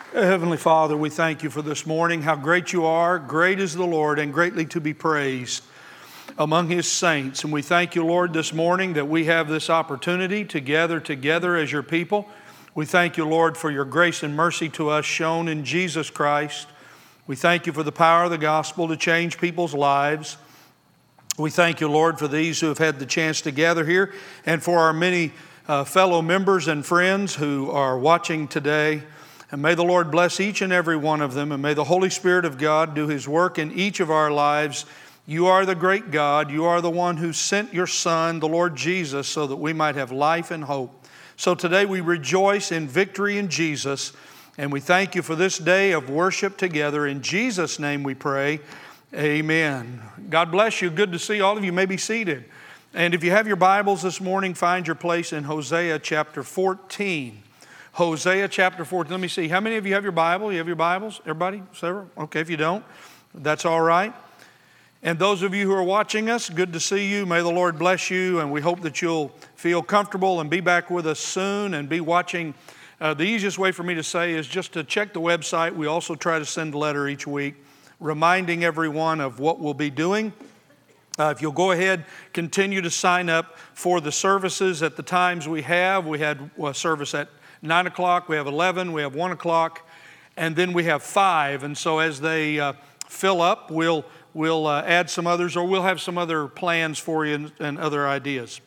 Heavenly Father, we thank you for this morning. How great you are. Great is the Lord and greatly to be praised among his saints. And we thank you, Lord, this morning that we have this opportunity to gather together as your people. We thank you, Lord, for your grace and mercy to us shown in Jesus Christ. We thank you for the power of the gospel to change people's lives. We thank you, Lord, for these who have had the chance to gather here and for our many fellow members and friends who are watching today. And may the Lord bless each and every one of them, and may the Holy Spirit of God do his work in each of our lives. You are the great God. You are the one who sent your Son, the Lord Jesus, so that we might have life and hope. So today we rejoice in victory in Jesus, and we thank you for this day of worship together. In Jesus' name we pray, amen. God bless you. Good to see all of you. You may be seated. And if you have your Bibles this morning, find your place in Hosea chapter 14. Hosea chapter 14. Let me see. How many of you have your Bible? You have your Bibles? Everybody? Several? Okay, if you don't, that's all right. And those of you who are watching us, good to see you. May the Lord bless you, and we hope that you'll feel comfortable and be back with us soon and be watching. The easiest way for me to say is just to check the website. We also try to send a letter each week reminding everyone of what we'll be doing. If you'll go ahead, continue to sign up for the services at the times we have. We had a service at 9 o'clock, we have 11, we have 1 o'clock, and then we have 5. And so as they fill up, we'll add some others, or we'll have some other plans for you and other ideas.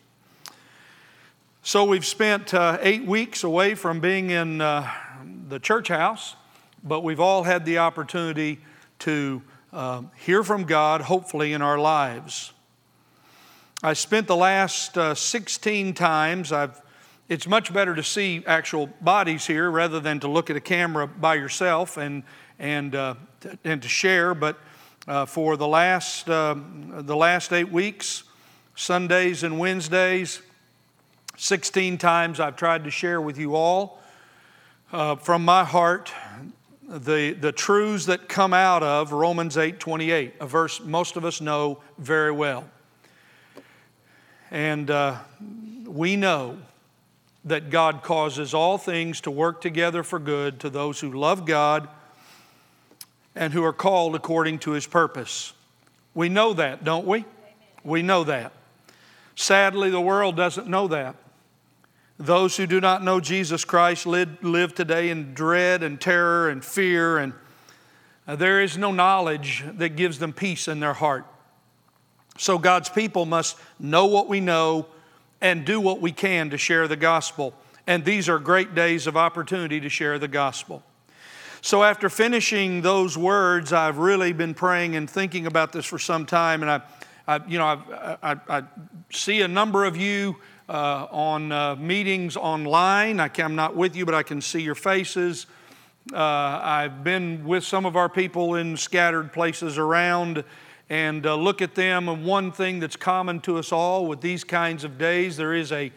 So we've spent 8 weeks away from being in the church house, but we've all had the opportunity to hear from God, hopefully, in our lives. I spent the last 16 times, it's much better to see actual bodies here rather than to look at a camera by yourself and to share. But for the last 8 weeks, Sundays and Wednesdays, 16 times I've tried to share with you all from my heart the truths that come out of Romans 8:28, a verse most of us know very well. And we know that God causes all things to work together for good to those who love God and who are called according to his purpose. We know that, don't we? We know that. Sadly, the world doesn't know that. Those who do not know Jesus Christ live today in dread and terror and fear, and there is no knowledge that gives them peace in their heart. So God's people must know what we know and do what we can to share the gospel. And these are great days of opportunity to share the gospel. So after finishing those words, I've really been praying and thinking about this for some time. And I see a number of you on meetings online. I'm not with you, but I can see your faces. I've been with some of our people in scattered places around, and look at them. And one thing that's common to us all with these kinds of days, there is a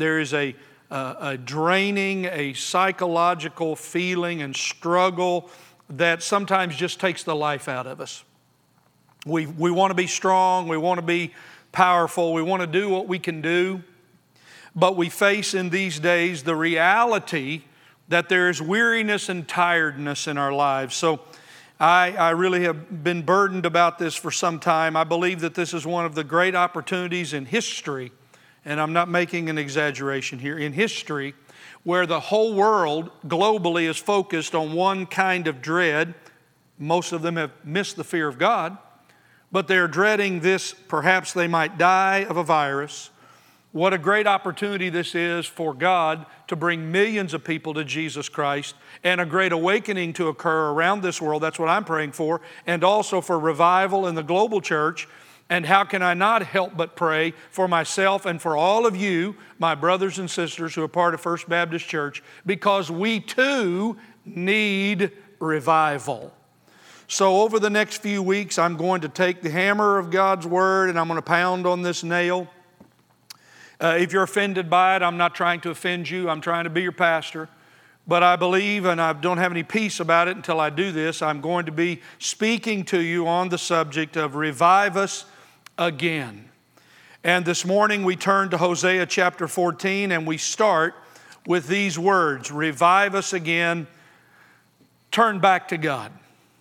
draining, a psychological feeling and struggle that sometimes just takes the life out of us. We want to be strong, we want to be powerful, we want to do what we can do, but we face in these days the reality that there is weariness and tiredness in our lives. So I really have been burdened about this for some time. I believe that this is one of the great opportunities in history, and I'm not making an exaggeration here, in history, where the whole world globally is focused on one kind of dread. Most of them have missed the fear of God, but they're dreading this, perhaps they might die of a virus. What a great opportunity this is for God to bring millions of people to Jesus Christ, and a great awakening to occur around this world. That's what I'm praying for, and also for revival in the global church. And how can I not help but pray for myself and for all of you, my brothers and sisters who are part of First Baptist Church, because we too need revival. So over the next few weeks, I'm going to take the hammer of God's Word and I'm going to pound on this nail. If you're offended by it, I'm not trying to offend you. I'm trying to be your pastor. But I believe, and I don't have any peace about it until I do this, I'm going to be speaking to you on the subject of revive us again. And this morning we turn to Hosea chapter 14 and we start with these words, revive us again, turn back to God.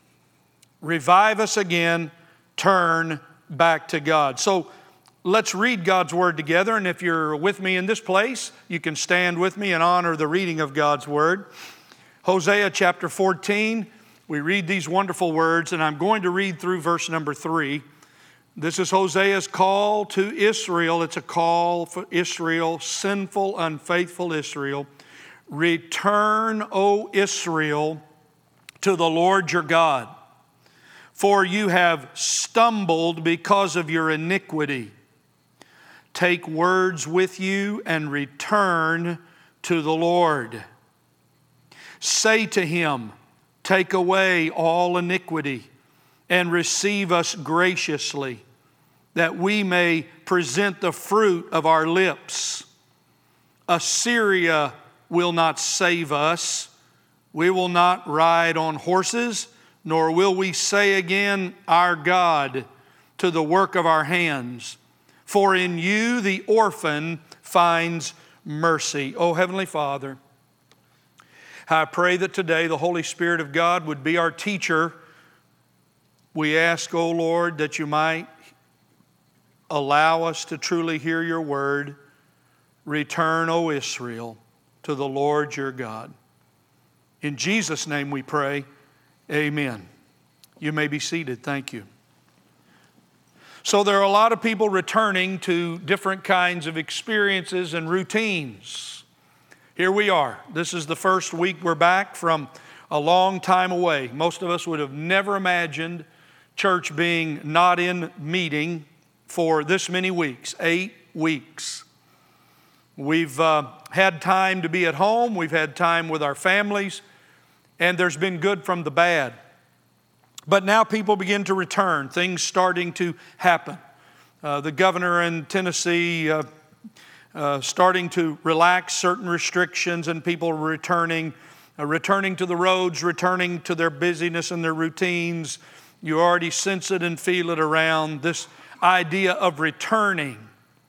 Revive us again, turn back to God. So let's read God's Word together, and if you're with me in this place, you can stand with me and honor the reading of God's Word. Hosea chapter 14, we read these wonderful words, and I'm going to read through verse number 3. This is Hosea's call to Israel. It's a call for Israel, sinful, unfaithful Israel. Return, O Israel, to the Lord your God, for you have stumbled because of your iniquity. Take words with you and return to the Lord. Say to him, take away all iniquity and receive us graciously, that we may present the fruit of our lips. Assyria will not save us. We will not ride on horses, nor will we say again, our God, to the work of our hands. For in you the orphan finds mercy. Oh, Heavenly Father, I pray that today the Holy Spirit of God would be our teacher. We ask, oh Lord, that you might allow us to truly hear your word. Return, O Israel, to the Lord your God. In Jesus' name we pray, amen. You may be seated. Thank you. So there are a lot of people returning to different kinds of experiences and routines. Here we are. This is the first week we're back from a long time away. Most of us would have never imagined church being not in meeting for this many weeks, 8 weeks. We've had time to be at home. We've had time with our families. And there's been good from the bad. But now people begin to return. Things starting to happen. The governor in Tennessee starting to relax certain restrictions, and people returning to the roads, returning to their busyness and their routines. You already sense it and feel it around, this idea of returning.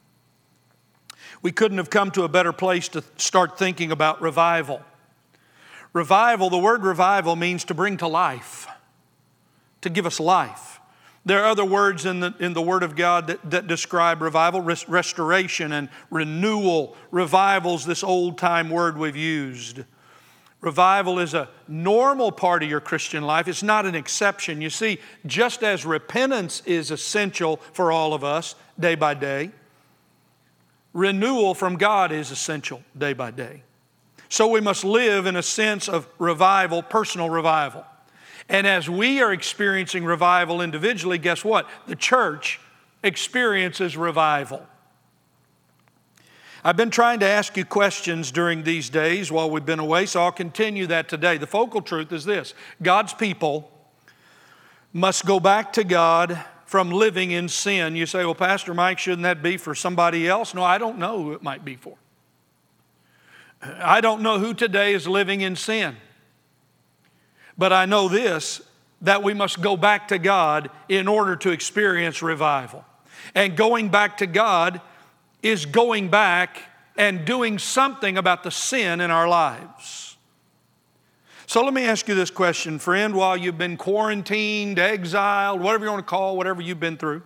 We couldn't have come to a better place to start thinking about revival. Revival, the word revival means to bring to life, to give us life. There are other words in the Word of God that describe revival, restoration and renewal. Revival's this old-time word we've used. Revival is a normal part of your Christian life. It's not an exception. You see, just as repentance is essential for all of us day by day, renewal from God is essential day by day. So we must live in a sense of revival, personal revival. And as we are experiencing revival individually, guess what? The church experiences revival. I've been trying to ask you questions during these days while we've been away, so I'll continue that today. The focal truth is this: God's people must go back to God from living in sin. You say, well, Pastor Mike, shouldn't that be for somebody else? No, I don't know who it might be for. I don't know who today is living in sin. But I know this, that we must go back to God in order to experience revival. And going back to God is going back and doing something about the sin in our lives. So let me ask you this question, friend, while you've been quarantined, exiled, whatever you want to call whatever you've been through.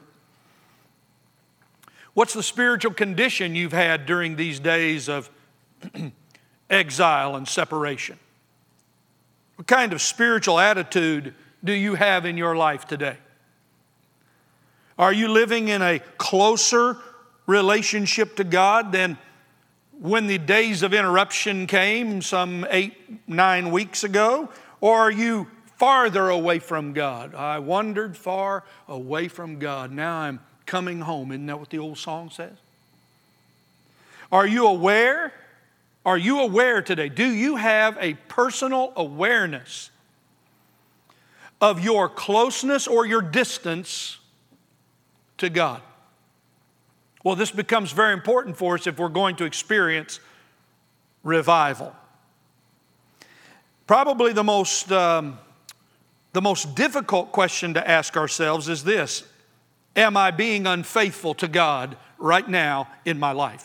What's the spiritual condition you've had during these days of exile and separation? What kind of spiritual attitude do you have in your life today? Are you living in a closer relationship to God than when the days of interruption came some 8-9 weeks ago? Or are you farther away from God? I wandered far away from God. Now I'm coming home. Isn't that what the old song says? Are you aware? Are you aware today? Do you have a personal awareness of your closeness or your distance to God? Well, this becomes very important for us if we're going to experience revival. Probably the most difficult question to ask ourselves is this: am I being unfaithful to God right now in my life?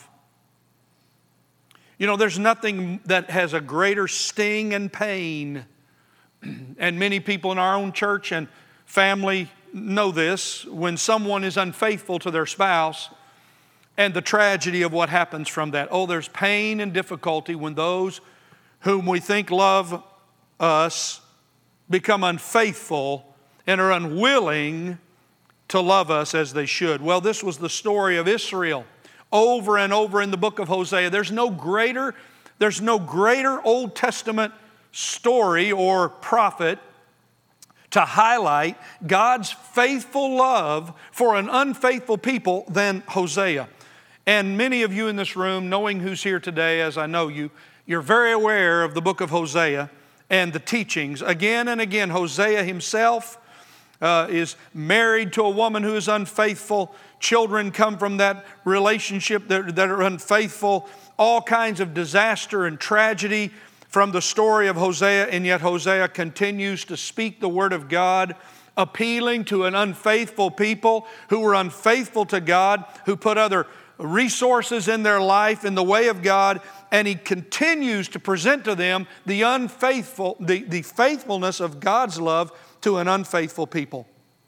You know, there's nothing that has a greater sting and pain And many people in our own church and family know this, when someone is unfaithful to their spouse and the tragedy of what happens from that. Oh, there's pain and difficulty when those whom we think love us become unfaithful and are unwilling to love us as they should. Well, this was the story of Israel over and over in the book of Hosea. There's no greater Old Testament story or prophet to highlight God's faithful love for an unfaithful people than Hosea. And many of you in this room, knowing who's here today, as I know you, you're very aware of the book of Hosea and the teachings. Again and again, Hosea himself is married to a woman who is unfaithful. Children come from that relationship that are unfaithful. All kinds of disaster and tragedy from the story of Hosea, and yet Hosea continues to speak the word of God, appealing to an unfaithful people who were unfaithful to God, who put other resources in their life in the way of God, and he continues to present to them the faithfulness of God's love to an unfaithful people.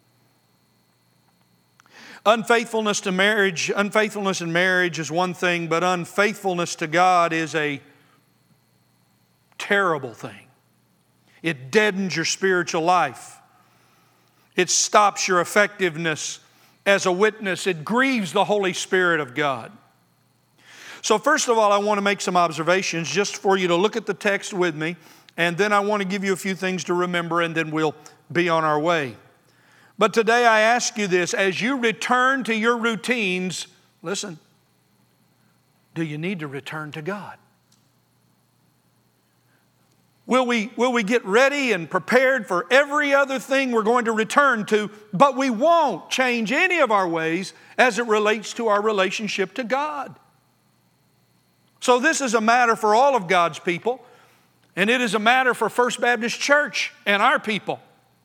Unfaithfulness in marriage is one thing, but unfaithfulness to God is a terrible thing. It deadens your spiritual life. It stops your effectiveness as a witness. It grieves the Holy Spirit of God. So first of all, I want to make some observations just for you to look at the text with me, and then I want to give you a few things to remember, and then we'll be on our way. But today I ask you this, as you return to your routines, listen, do you need to return to God? Will we get ready and prepared for every other thing we're going to return to, but we won't change any of our ways as it relates to our relationship to God? So this is a matter for all of God's people, and it is a matter for First Baptist Church and our people.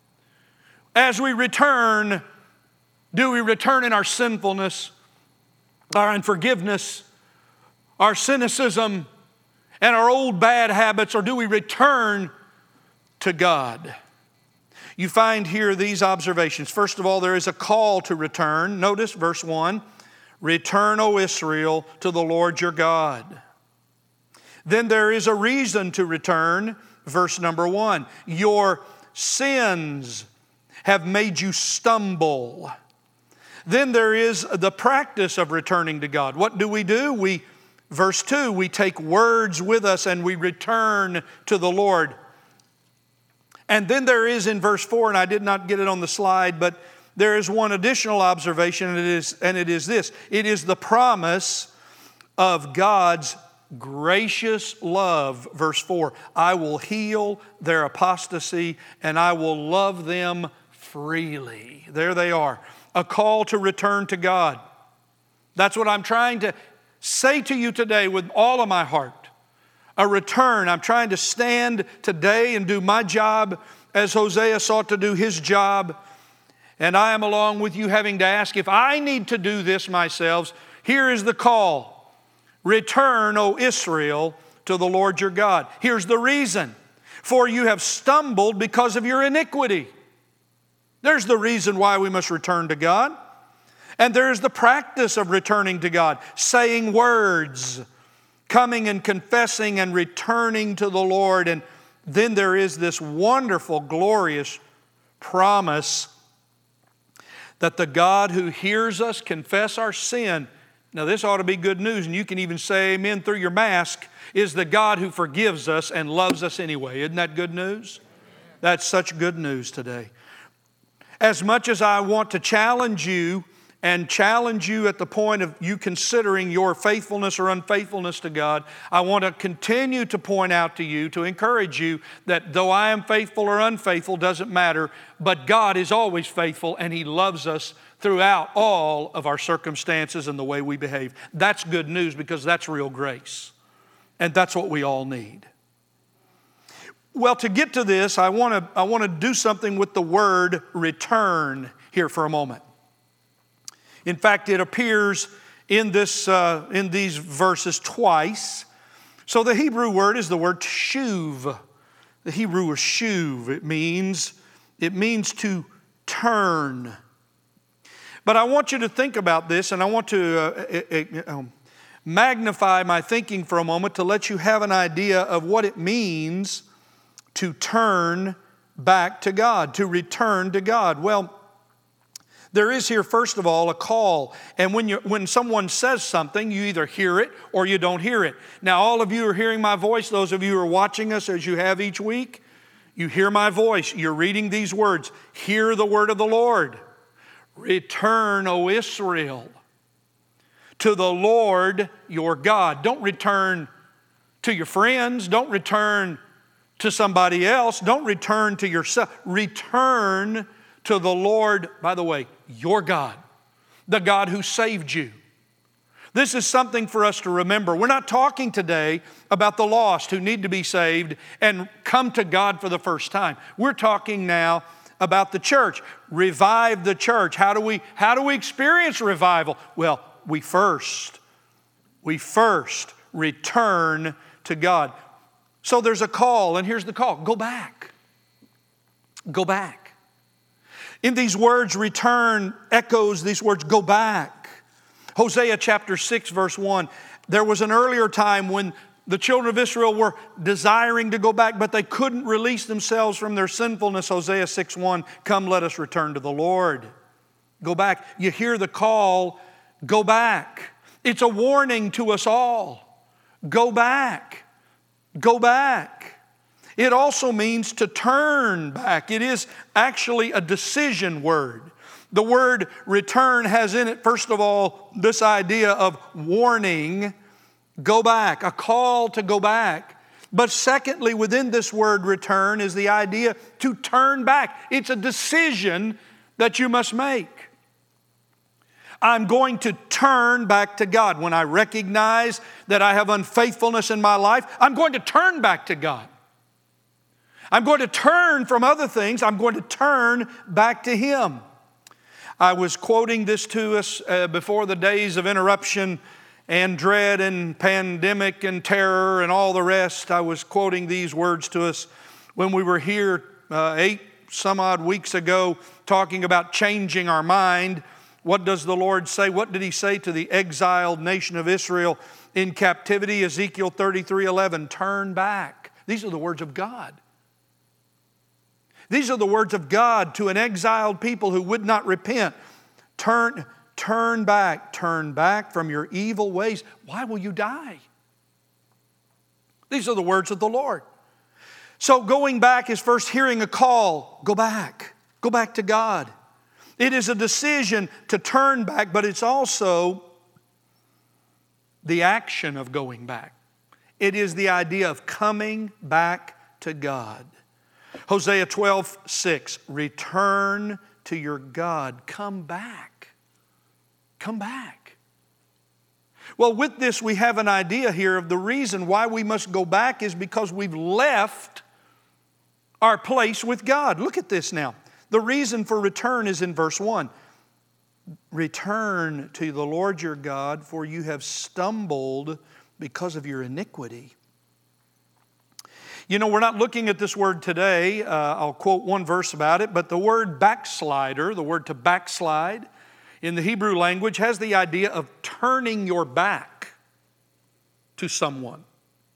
As we return, do we return in our sinfulness, our unforgiveness, our cynicism, and our old bad habits, or do we return to God? You find here these observations. First of all, there is a call to return. Notice verse 1, return, O Israel, to the Lord your God. Then there is a reason to return. Verse number 1, your sins have made you stumble. Then there is the practice of returning to God. What do? Verse 2, we take words with us and we return to the Lord. And then there is in verse 4, and I did not get it on the slide, but there is one additional observation, and it is this. It is the promise of God's gracious love. Verse 4, I will heal their apostasy and I will love them freely. There they are. A call to return to God. That's what I'm trying to say to you today with all of my heart. A return. I'm trying to stand today and do my job as Hosea sought to do his job. And I am along with you having to ask if I need to do this myself. Here is the call. Return, O Israel, to the Lord your God. Here's the reason. For you have stumbled because of your iniquity. There's the reason why we must return to God. And there's the practice of returning to God, saying words, coming and confessing and returning to the Lord. And then there is this wonderful, glorious promise that the God who hears us confess our sin, now this ought to be good news, and you can even say amen through your mask, is the God who forgives us and loves us anyway. Isn't that good news? That's such good news today. As much as I want to challenge you at the point of you considering your faithfulness or unfaithfulness to God, I want to continue to point out to you, to encourage you that though I am faithful or unfaithful doesn't matter, but God is always faithful and He loves us throughout all of our circumstances and the way we behave. That's good news because that's real grace. And that's what we all need. Well, to get to this, I want to do something with the word return here for a moment. In fact, it appears in these verses twice. So the Hebrew word is the word teshuv. The Hebrew is shuv. It means to turn. But I want you to think about this, and I want to magnify my thinking for a moment to let you have an idea of what it means to turn back to God, to return to God. Well, there is here, first of all, a call. And when someone says something, you either hear it or you don't hear it. Now, all of you are hearing my voice. Those of you who are watching us as you have each week, you hear my voice. You're reading these words. Hear the word of the Lord. Return, O Israel, to the Lord your God. Don't return to your friends. Don't return to somebody else. Don't return to yourself. Return to the Lord, by the way, your God, the God who saved you. This is something for us to remember. We're not talking today about the lost who need to be saved and come to God for the first time. We're talking now about the church. Revive the church. How do we experience revival? Well, we first return to God. So there's a call, and here's the call. Go back. Go back. In these words, return echoes these words, go back. Hosea chapter 6, verse 1. There was an earlier time when the children of Israel were desiring to go back, but they couldn't release themselves from their sinfulness. Hosea 6:1, come, let us return to the Lord. Go back. You hear the call, go back. It's a warning to us all. Go back. Go back. It also means to turn back. It is actually a decision word. The word return has in it, first of all, this idea of warning, go back, a call to go back. But secondly, within this word return is the idea to turn back. It's a decision that you must make. I'm going to turn back to God. When I recognize that I have unfaithfulness in my life, I'm going to turn back to God. I'm going to turn from other things. I'm going to turn back to Him. I was quoting this to us before the days of interruption and dread and pandemic and terror and all the rest. I was quoting these words to us when we were here 8 some odd weeks ago talking about changing our mind. What does the Lord say? What did He say to the exiled nation of Israel in captivity? Ezekiel 33:11, turn back. These are the words of God. These are the words of God to an exiled people who would not repent. Turn back from your evil ways. Why will you die? These are the words of the Lord. So going back is first hearing a call. Go back. Go back to God. It is a decision to turn back, but it's also the action of going back. It is the idea of coming back to God. Hosea 12:6, return to your God. Come back. Come back. Well, with this, we have an idea here of the reason why we must go back is because we've left our place with God. Look at this now. The reason for return is in verse 1. Return to the Lord your God, for you have stumbled because of your iniquity. You know, we're not looking at this word today. I'll quote one verse about it, but the word backslider, the word to backslide, in the Hebrew language has the idea of turning your back to someone.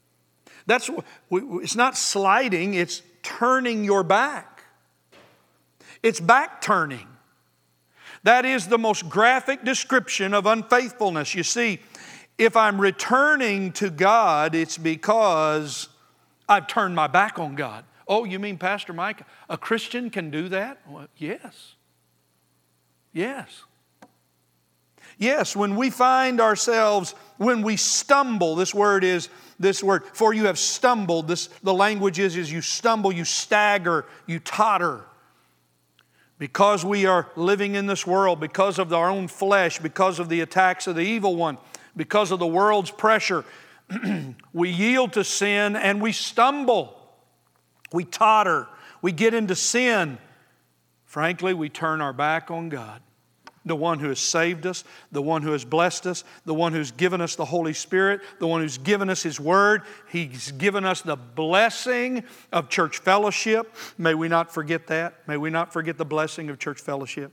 It's not sliding, it's turning your back. It's back turning. That is the most graphic description of unfaithfulness. You see, if I'm returning to God, it's because I've turned my back on God. Oh, you mean, Pastor Mike, a Christian can do that? Well, yes. Yes. Yes, when we find ourselves, when we stumble, this word, for you have stumbled, the language is you stumble, you stagger, you totter. Because we are living in this world, because of our own flesh, because of the attacks of the evil one, because of the world's pressure, we yield to sin and we stumble. We totter. We get into sin. Frankly, we turn our back on God. The one who has saved us, the one who has blessed us, the one who's given us the Holy Spirit, the one who's given us His Word. He's given us the blessing of church fellowship. May we not forget that. May we not forget the blessing of church fellowship.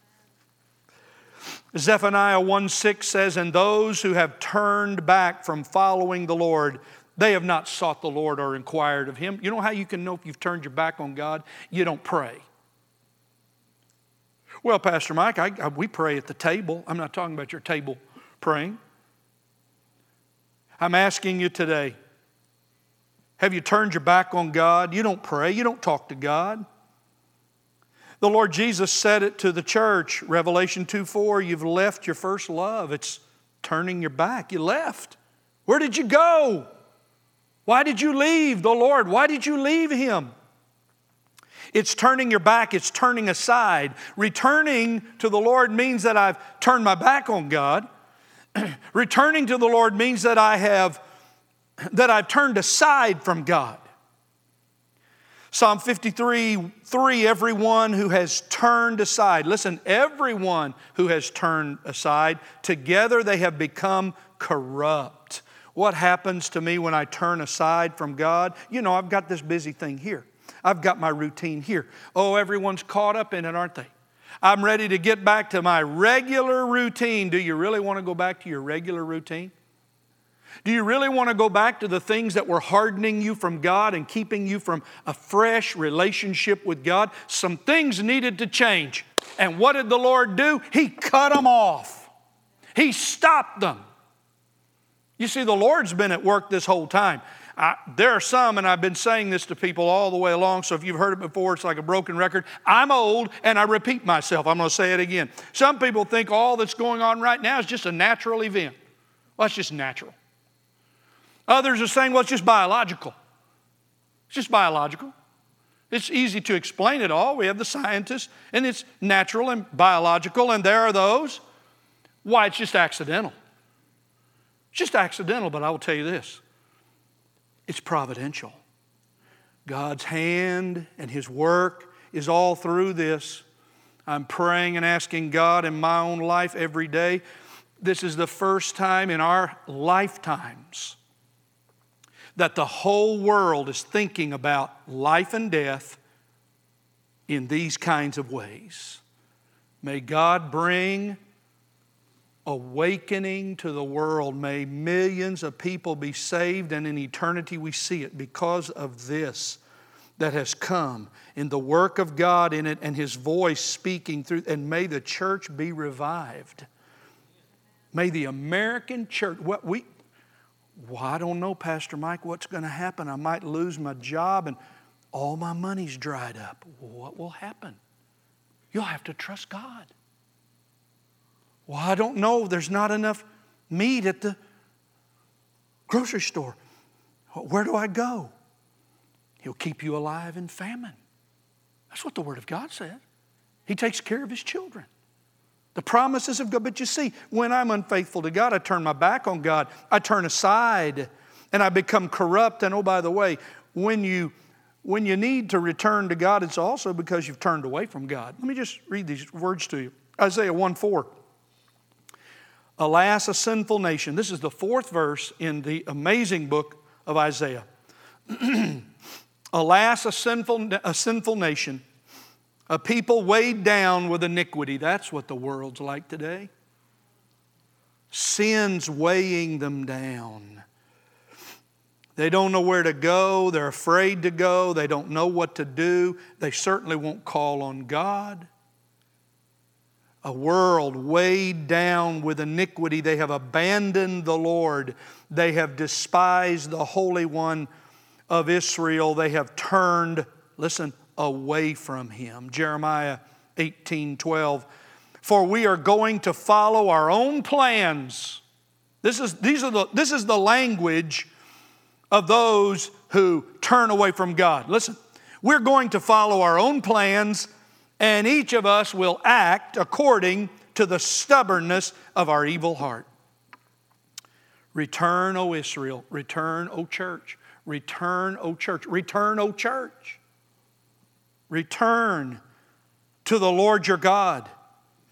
Zephaniah 1:6 says, and those who have turned back from following the Lord, they have not sought the Lord or inquired of Him. You know how you can know if you've turned your back on God? You don't pray. Well, Pastor Mike, we pray at the table. I'm not talking about your table praying. I'm asking you today, have you turned your back on God? You don't pray. You don't talk to God. The Lord Jesus said it to the church, Revelation 2:4, you've left your first love. It's turning your back. You left. Where did you go? Why did you leave the Lord? Why did you leave Him? It's turning your back. It's turning aside. Returning to the Lord means that I've turned my back on God. Returning to the Lord means that I've turned aside from God. Psalm 53:3, everyone who has turned aside. Listen, everyone who has turned aside, together they have become corrupt. What happens to me when I turn aside from God? You know, I've got this busy thing here. I've got my routine here. Oh, everyone's caught up in it, aren't they? I'm ready to get back to my regular routine. Do you really want to go back to your regular routine? Do you really want to go back to the things that were hardening you from God and keeping you from a fresh relationship with God? Some things needed to change. And what did the Lord do? He cut them off. He stopped them. You see, the Lord's been at work this whole time. There are some, and I've been saying this to people all the way along, so if you've heard it before, it's like a broken record. I'm old, and I repeat myself. I'm going to say it again. Some people think all that's going on right now is just a natural event. Well, it's just natural. Others are saying, well, it's just biological. It's just biological. It's easy to explain it all. We have the scientists, and it's natural and biological, and there are those. Why, it's just accidental. It's just accidental, but I will tell you this. It's providential. God's hand and His work is all through this. I'm praying and asking God in my own life every day. This is the first time in our lifetimes that the whole world is thinking about life and death in these kinds of ways. May God bring awakening to the world. May millions of people be saved, and in eternity we see it because of this that has come in the work of God in it and His voice speaking through. And may the church be revived. May the American church, I don't know, Pastor Mike, what's going to happen? I might lose my job and all my money's dried up. What will happen? You'll have to trust God. Well, I don't know. There's not enough meat at the grocery store. Where do I go? He'll keep you alive in famine. That's what the Word of God says. He takes care of His children. The promises of God. But you see, when I'm unfaithful to God, I turn my back on God. I turn aside and I become corrupt. And oh, by the way, when you need to return to God, it's also because you've turned away from God. Let me just read these words to you. Isaiah 1:4. Alas, a sinful nation. This is the 4th verse in the amazing book of Isaiah. Alas, a sinful nation, a people weighed down with iniquity. That's what the world's like today. Sin's weighing them down. They don't know where to go. They're afraid to go. They don't know what to do. They certainly won't call on God. A world weighed down with iniquity. They have abandoned the Lord. They have despised the Holy One of Israel. They have turned, listen, away from Him. Jeremiah 18:12. For we are going to follow our own plans. This is the language of those who turn away from God. Listen, we're going to follow our own plans, and each of us will act according to the stubbornness of our evil heart. Return, O Israel. Return, O church. Return, O church. Return, O church. Return to the Lord your God.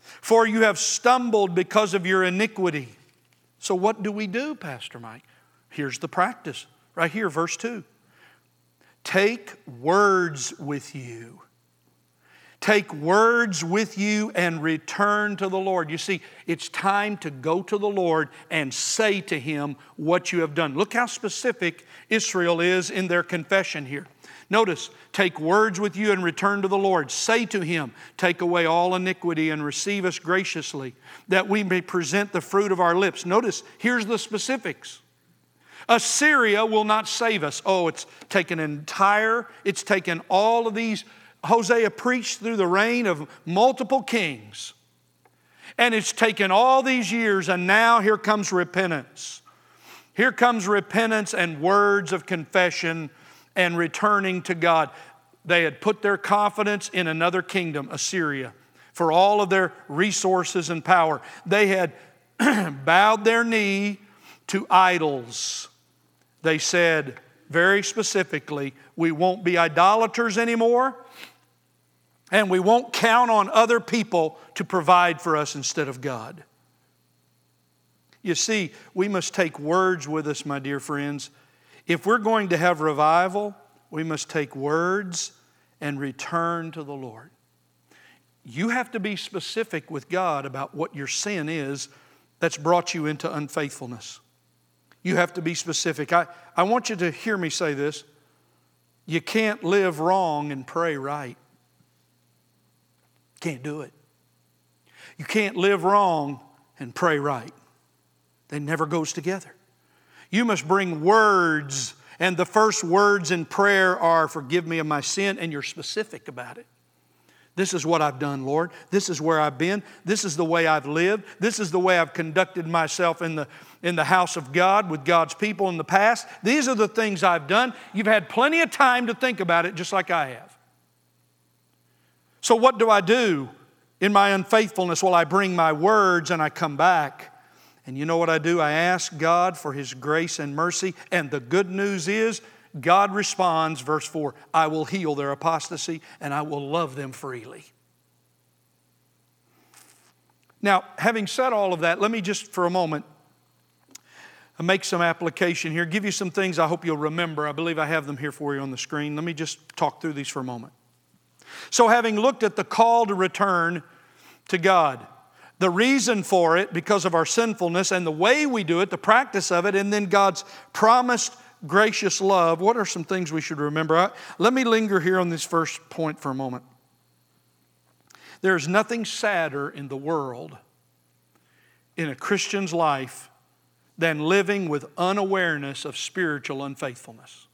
For you have stumbled because of your iniquity. So what do we do, Pastor Mike? Here's the practice. Right here, verse 2. Take words with you. Take words with you and return to the Lord. You see, it's time to go to the Lord and say to Him what you have done. Look how specific Israel is in their confession here. Notice, take words with you and return to the Lord. Say to Him, take away all iniquity and receive us graciously, that we may present the fruit of our lips. Notice, here's the specifics. Assyria will not save us. Oh, it's taken all of these. Hosea preached through the reign of multiple kings. And it's taken all these years, and now here comes repentance. Here comes repentance and words of confession and returning to God. They had put their confidence in another kingdom, Assyria, for all of their resources and power. They had bowed their knee to idols. They said very specifically, we won't be idolaters anymore, and we won't count on other people to provide for us instead of God. You see, we must take words with us, my dear friends. If we're going to have revival, we must take words and return to the Lord. You have to be specific with God about what your sin is that's brought you into unfaithfulness. You have to be specific. I want you to hear me say this. You can't live wrong and pray right. Can't do it. You can't live wrong and pray right. They never goes together. You must bring words, and the first words in prayer are, forgive me of my sin, and you're specific about it. This is what I've done, Lord. This is where I've been. This is the way I've lived. This is the way I've conducted myself in the house of God with God's people in the past. These are the things I've done. You've had plenty of time to think about it, just like I have. So what do I do in my unfaithfulness? Well, I bring my words and I come back. And you know what I do? I ask God for His grace and mercy. And the good news is, God responds, verse 4, I will heal their apostasy and I will love them freely. Now, having said all of that, let me just for a moment make some application here, give you some things I hope you'll remember. I believe I have them here for you on the screen. Let me just talk through these for a moment. So having looked at the call to return to God, the reason for it because of our sinfulness and the way we do it, the practice of it, and then God's promised gracious love, what are some things we should remember? Let me linger here on this first point for a moment. There's nothing sadder in the world, in a Christian's life, than living with unawareness of spiritual unfaithfulness.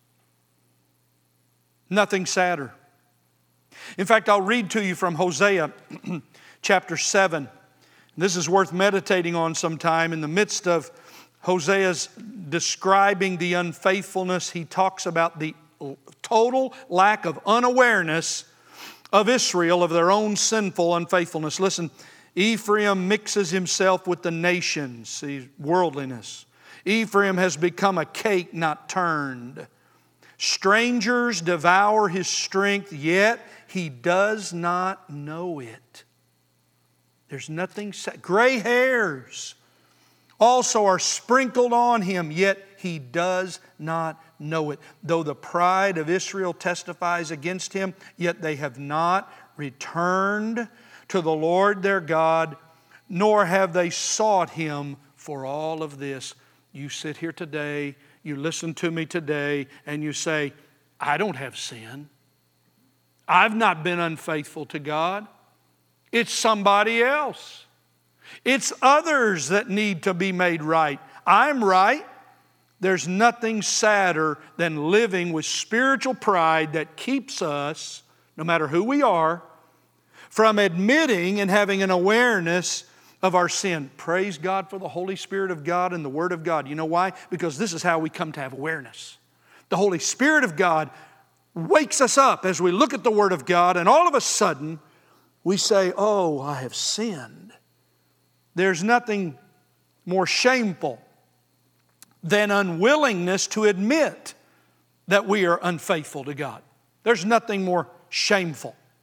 Nothing sadder. In fact, I'll read to you from Hosea chapter 7. This is worth meditating on sometime. In the midst of Hosea's describing the unfaithfulness, he talks about the total lack of unawareness of Israel of their own sinful unfaithfulness. Listen, Ephraim mixes himself with the nations, see, worldliness. Ephraim has become a cake not turned. Strangers devour his strength, yet he does not know it. There's nothing sad. Gray hairs also are sprinkled on him, yet he does not know it. Though the pride of Israel testifies against him, yet they have not returned to the Lord their God, nor have they sought Him for all of this. You sit here today, you listen to me today, and you say, I don't have sin. I've not been unfaithful to God. It's somebody else. It's others that need to be made right. I'm right. There's nothing sadder than living with spiritual pride that keeps us, no matter who we are, from admitting and having an awareness of our sin. Praise God for the Holy Spirit of God and the Word of God. You know why? Because this is how we come to have awareness. The Holy Spirit of God wakes us up as we look at the Word of God, and all of a sudden we say, oh, I have sinned. There's nothing more shameful than unwillingness to admit that we are unfaithful to God. There's nothing more shameful.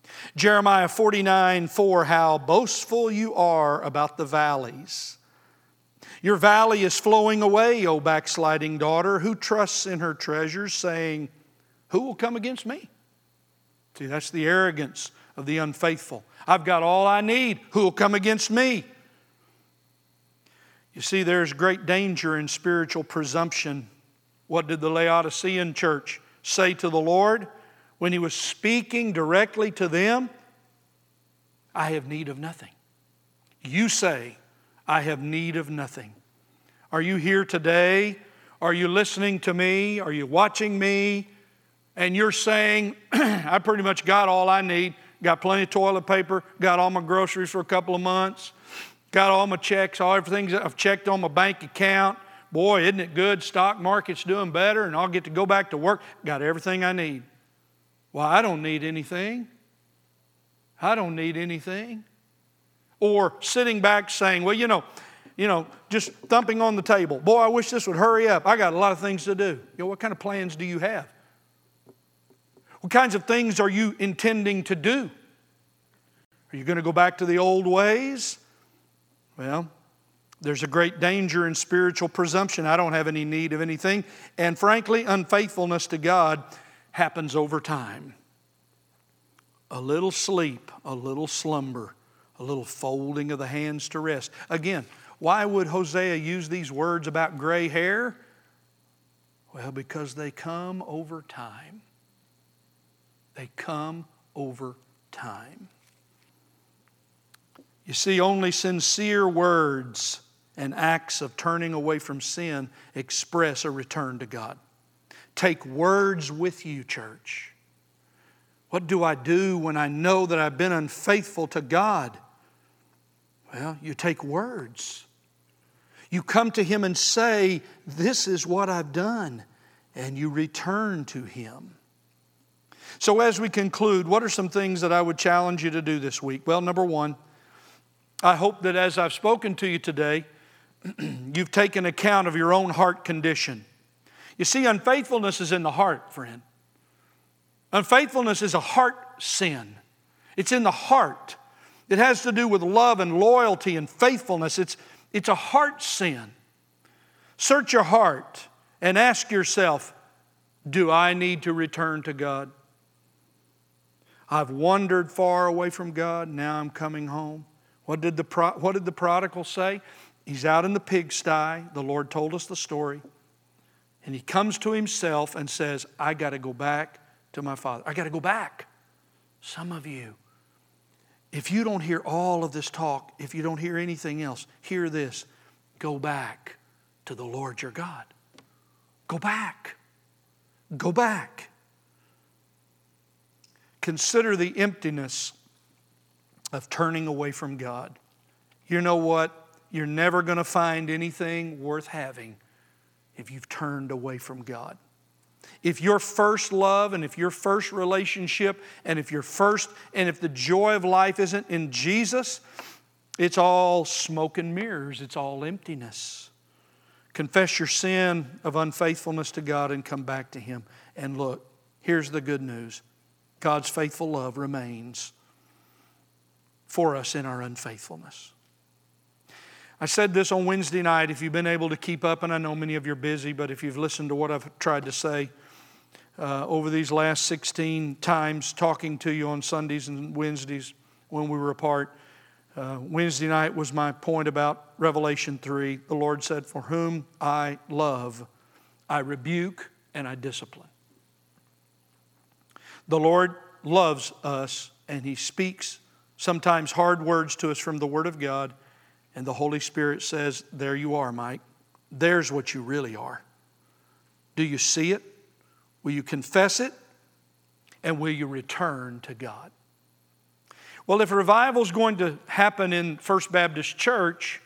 Jeremiah 49:4, how boastful you are about the valleys. Your valley is flowing away, O backsliding daughter, who trusts in her treasures, saying, who will come against me? See, that's the arrogance of the unfaithful. I've got all I need. Who will come against me? You see, there's great danger in spiritual presumption. What did the Laodicean church say to the Lord when He was speaking directly to them? I have need of nothing. You say, I have need of nothing. Are you here today? Are you listening to me? Are you watching me? And you're saying, I pretty much got all I need. Got plenty of toilet paper. Got all my groceries for a couple of months. Got all my checks, all everything I've checked on my bank account. Boy, isn't it good? Stock market's doing better and I'll get to go back to work. Got everything I need. Well, I don't need anything. I don't need anything. Or sitting back saying, well, you know, just thumping on the table. Boy, I wish this would hurry up. I got a lot of things to do. What kind of plans do you have? What kinds of things are you intending to do? Are you going to go back to the old ways? Well, there's a great danger in spiritual presumption. I don't have any need of anything. And frankly, unfaithfulness to God happens over time. A little sleep, a little slumber, a little folding of the hands to rest. Again, why would Hosea use these words about gray hair? Well, because they come over time. They come over time. You see, only sincere words and acts of turning away from sin express a return to God. Take words with you, church. What do I do when I know that I've been unfaithful to God? Well, you take words. You come to Him and say, this is what I've done. And you return to Him. So as we conclude, what are some things that I would challenge you to do this week? Well, number one, I hope that as I've spoken to you today, you've taken account of your own heart condition. You see, unfaithfulness is in the heart, friend. Unfaithfulness is a heart sin. It's in the heart. It has to do with love and loyalty and faithfulness. It's a heart sin. Search your heart and ask yourself, do I need to return to God? I've wandered far away from God. Now I'm coming home. What did the prodigal say? He's out in the pigsty. The Lord told us the story. And he comes to himself and says, I got to go back to my father. I got to go back. Some of you, if you don't hear all of this talk, if you don't hear anything else, hear this. Go back to the Lord your God. Go back. Go back. Consider the emptiness of turning away from God. You know what? You're never going to find anything worth having if you've turned away from God. If your first love and if your first relationship and if the joy of life isn't in Jesus, it's all smoke and mirrors. It's all emptiness. Confess your sin of unfaithfulness to God and come back to Him. And look, here's the good news. God's faithful love remains for us in our unfaithfulness. I said this on Wednesday night, if you've been able to keep up, and I know many of you are busy, but if you've listened to what I've tried to say over these last 16 times talking to you on Sundays and Wednesdays when we were apart, Wednesday night was my point about Revelation 3. The Lord said, for whom I love, I rebuke and I discipline. The Lord loves us and He speaks sometimes hard words to us from the Word of God. And the Holy Spirit says, there you are, Mike. There's what you really are. Do you see it? Will you confess it? And will you return to God? Well, if revival is going to happen in First Baptist Church,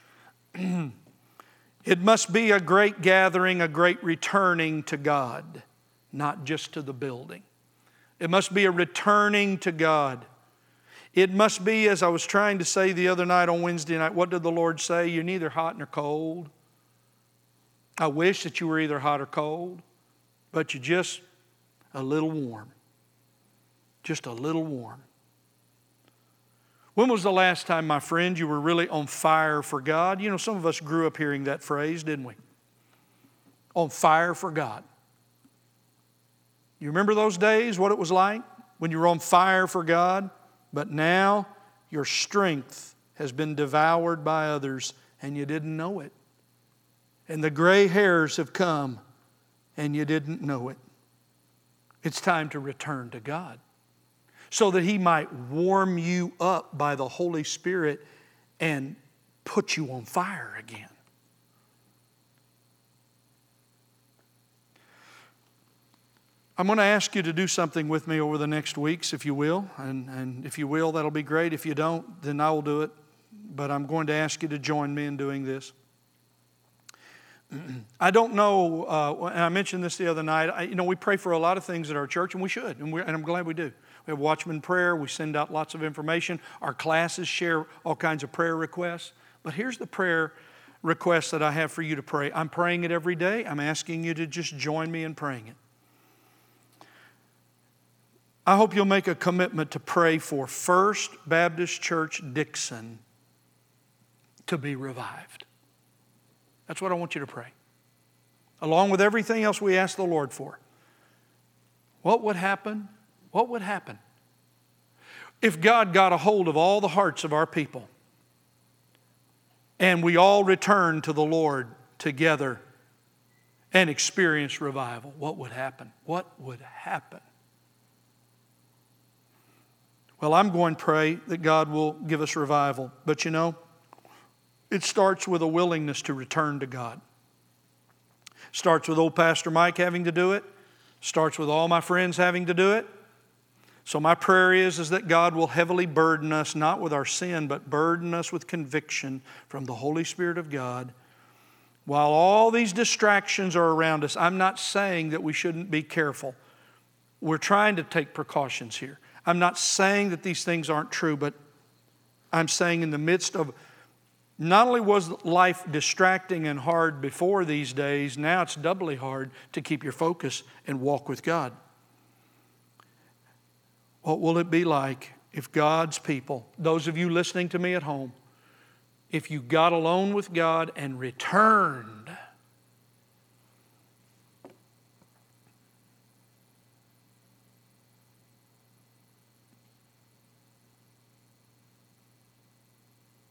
it must be a great gathering, a great returning to God, not just to the building. It must be a returning to God. It must be, as I was trying to say the other night on Wednesday night, what did the Lord say? You're neither hot nor cold. I wish that you were either hot or cold, but you're just a little warm. Just a little warm. When was the last time, my friend, you were really on fire for God? You know, some of us grew up hearing that phrase, didn't we? On fire for God. You remember those days, what it was like when you were on fire for God? But now your strength has been devoured by others and you didn't know it. And the gray hairs have come and you didn't know it. It's time to return to God so that He might warm you up by the Holy Spirit and put you on fire again. I'm going to ask you to do something with me over the next weeks, if you will. And if you will, that'll be great. If you don't, then I will do it. But I'm going to ask you to join me in doing this. I don't know, and I mentioned this the other night, we pray for a lot of things at our church, and we should, and I'm glad we do. We have Watchman Prayer. We send out lots of information. Our classes share all kinds of prayer requests. But here's the prayer request that I have for you to pray. I'm praying it every day. I'm asking you to just join me in praying it. I hope you'll make a commitment to pray for First Baptist Church Dixon to be revived. That's what I want you to pray. Along with everything else we ask the Lord for. What would happen? What would happen if God got a hold of all the hearts of our people and we all returned to the Lord together and experienced revival? What would happen? What would happen? Well, I'm going to pray that God will give us revival. But you know, it starts with a willingness to return to God. Starts with old Pastor Mike having to do it. Starts with all my friends having to do it. So my prayer is that God will heavily burden us, not with our sin, but burden us with conviction from the Holy Spirit of God. While all these distractions are around us, I'm not saying that we shouldn't be careful. We're trying to take precautions here. I'm not saying that these things aren't true, but I'm saying in the midst of, not only was life distracting and hard before these days, now it's doubly hard to keep your focus and walk with God. What will it be like if God's people, those of you listening to me at home, if you got alone with God and returned?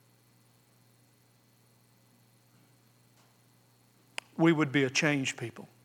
We would be a changed people.